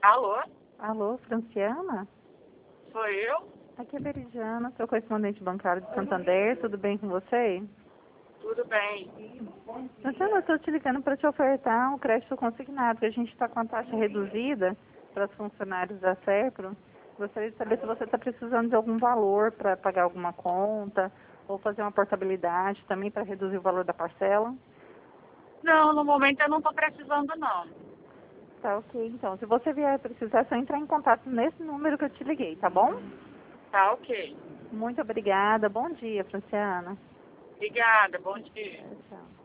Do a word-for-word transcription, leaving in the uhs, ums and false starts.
Alô? Alô, Franciana? Sou eu? Aqui é Veridiana, sou correspondente bancário de Santander, tudo bem com você? Tudo bem. Franciana, eu estou te ligando para te ofertar um crédito consignado, que a gente está com a taxa reduzida para os funcionários da Serpro. Gostaria de saber se você está precisando de algum valor para pagar alguma conta, ou fazer uma portabilidade também para reduzir o valor da parcela. Não, no momento eu não estou precisando, não. Tá ok, então. Se você vier precisar, é só entrar em contato nesse número que eu te liguei, tá bom? Tá ok. Muito obrigada. Bom dia, Franciana. Obrigada, bom dia. Tchau, tchau.